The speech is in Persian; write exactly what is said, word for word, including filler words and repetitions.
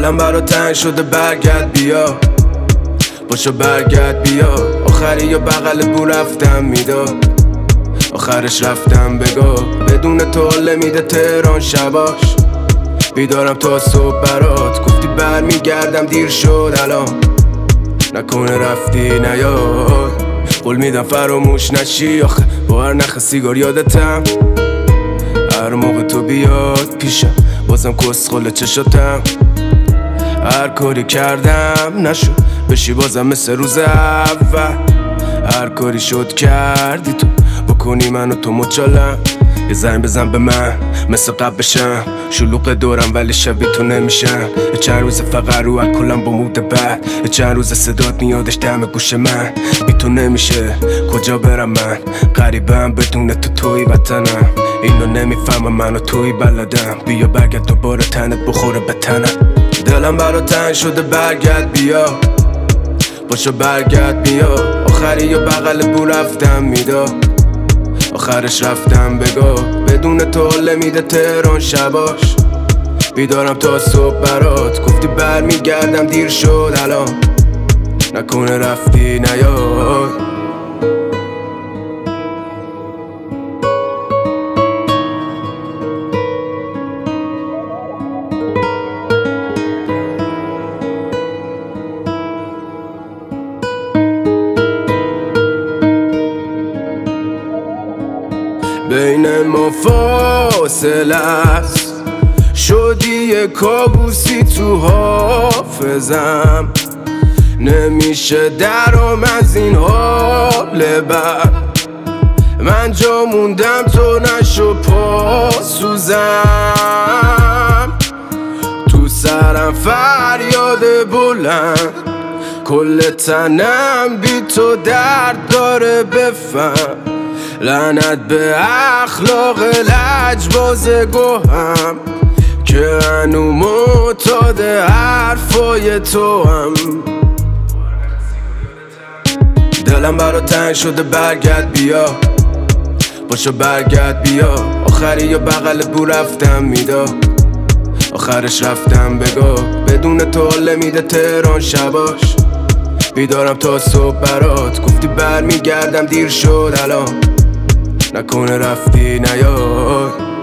دلم برا تنگ شده برگرد بیا، باشو برگرد بیا. آخری یا بغل بو رفتم میداد، آخرش رفتم بگو بدون تو حال میده تهران شباش. بیدارم تا صبح برات، گفتی برمیگردم دیر شد الان، نکنه رفتی نیاد. قول میدم فراموش نشی، آخه با هر نخ سیگار یادتم. هر موقع تو بیاد پیشم بازم کسخل چشاتم. هر کاری کردم نشد بشی بازم مثل روز اول. هر کاری شد کردی تو، بکنی منو تو مچالم. یه زنگ بزن به من مثل قبل بشم، شلوغ دورم ولی شبیه تو نمیشم. چند روز فقط رو الکلم با موده بد، چند روز صدات میادش دم گوش من. بی تو نمیشه کجا برم من، غریبم بدون تو توی وطنم. اینو نمیفهمم منو توی بلدم، بیا برگرد دوباره تنت بخوره به تنم. دلم برا تنگ شده برگرد بیا، باشو برگرد بیا. آخری یا بغل بو رفتم میداد، آخرش رفتم بگو بدون تو حال میده تهران شباش. بیدارم تا صبح برات، گفتی برمیگردم دیر شد الان، نکنه رفتی نیاد. بین ما فاصله است، شدی یه کابوسی تو حافظم. نمیشه درام از این حال بد، من جا موندم تو نشو پاسوزم. تو سرم فریاد بلند، کل تنم بی تو درد داره بفهم. لعنت به اخلاق لجباز گوهم که هنو معتاد حرفای تو هم. دلم برا تنگ شده برگرد بیا، باشو برگرد بیا. آخری یا بغل بو رفتم میداد، آخرش رفتم بگو بدون تو حال میده تهران شباش. بیدارم تا صبح برات، گفتی برمیگردم دیر شد الان، نکنه رفتی نیاد.